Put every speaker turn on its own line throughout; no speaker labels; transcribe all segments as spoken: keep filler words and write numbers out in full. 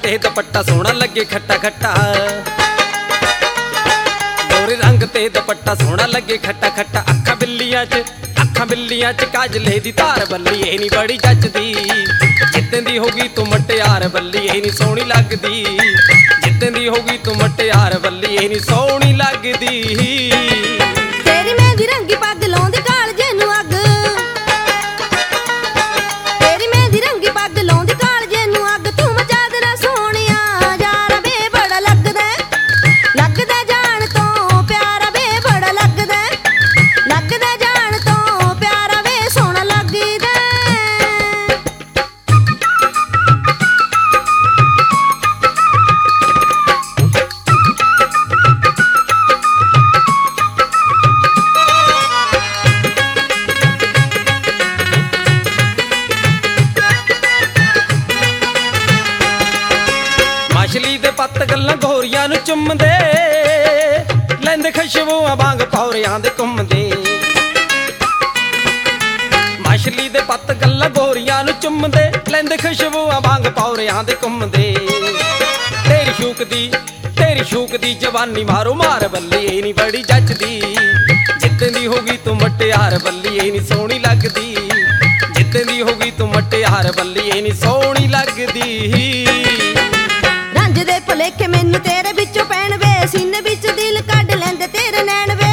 ते दुपट्टा सोहना लगे खट्टा खट्टा, गोरे रंग ते दुपट्टा सोहना लगे खट्टा खट्टा। अखा बिल्लियां च अखा बिल्लियां च काजले दी धार बल्ली ए नी बड़ी जचदी, जिद्दां दी होगी तू मटियार बल्ली ए नी सोहनी लगदी, जिद्दां दी होगी तू मटियार बल्ली ए नी सोहनी लगदी।
तेरी मेहंदी रंगी पग लाउंदी कालजे नूं अग, तेरी मेहंदी रंगी पग लाउंदी कालजे नूं अग। तू मचा देना सोहणिया यार वे बड़ा लगदा, लगदा जान तो प्यारा वे बड़ा लगदा, लगदा जान तो प्यारा वे सोहना लगदा।
मछली दे पत्त गल्लां गोरियां नूं चुम्मदे, लैंदे खुशबूआं वांग पौरियां दे घुम्मदे। मछली दे पत्त गल्लां गोरियां नूं चुम्मदे, लैंदे खुशबूआं वांग पौरियां दे घुम्मदे। तेरी शूक दी तेरी शूक दी जवानी मारो मार बल्ली ए नी बड़ी जचदी, जिद्दां दी होगी तू मटियार बल्ली ए नी सोहनी लगदी, जिद्दां दी होगी तू मटियार बल्ली ए नी सोहनी लगदी।
रंज दे भुलेखे मैनू तेरे विचों पैण वे, सीने विच दिल कढ लैंदे तेरे नैण वे।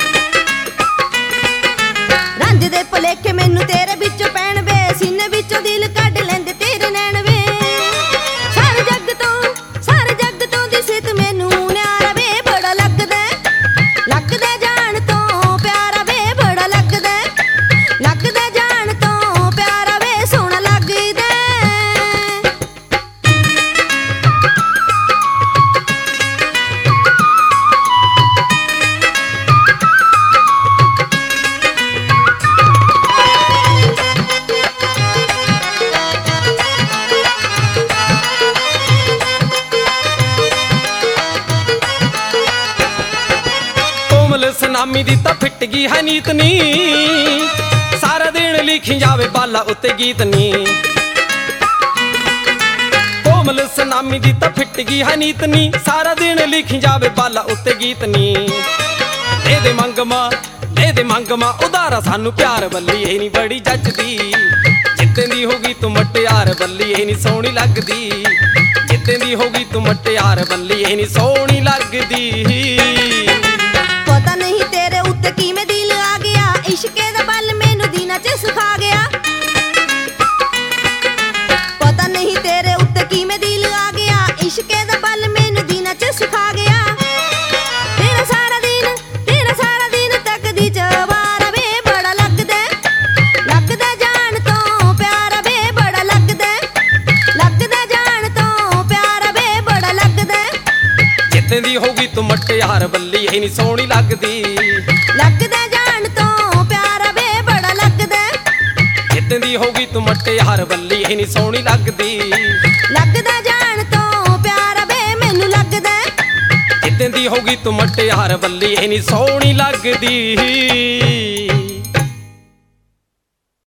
रंज दे भुलेखे मैनू तेरे विचों पैण वे, सीने विचों दिल कढ लैंदे तेरे नैण वे। सारे जग तो सारे जग तो दिसित मैनू न्यारा वे बड़ा लगदा, लगदा जान तो प्यारा वे बड़ा लगदा, लगदा जान तो प्यारा वे सोहना लगदा।
सनामी दी तां फिट गई है नीत नी, सारा दिन लिखी जावे बाला उत्ते गीत नी। कोमल सनामी दी तां फिट गई है नीत नी, सारा दिन लिखी जावे बाला उत्ते गीत नी। दे दे मंगमा दे दे मंगमा उधारा सानू प्यार बल्ली ए नी बड़ी जचदी, जिद्दां दी होगी तू मटियार बल्ली ए नी सोहनी लगदी, जिद्दां दी होगी तू मटियार बल्ली ए नी सोहनी लगदी।
पता नहीं तेरे उत्ते किवें दिल आ गया, इश्के दा बल मैनू दीना च सिखा गया। पता नहीं तेरे उत्ते किवें दिल आ गया, इश्के दा बल मैनू दीना च सिखा गया। तेरा सारा दिन तेरा सारा दिन तकदी जवारा वे बड़ा लगदा, लगदा जान तो प्यारा वे बड़ा लगदा, लगदा जान तो प्यारा वे बड़ा लगदा।
जिद्दां दी होगी तू मटियार बल्ली ए नी सोहनी लगदी,
लगदा जान तो प्यारा वे बड़ा लगदा,
जिद्दां दी होगी तू मटियार बल्ली ए नी सोहनी लगदी,
लगदा जान तो प्यारा वे मैनू लगदा,
जिद्दां दी होगी तू मटियार बल्ली ए नी सोहनी लगदी।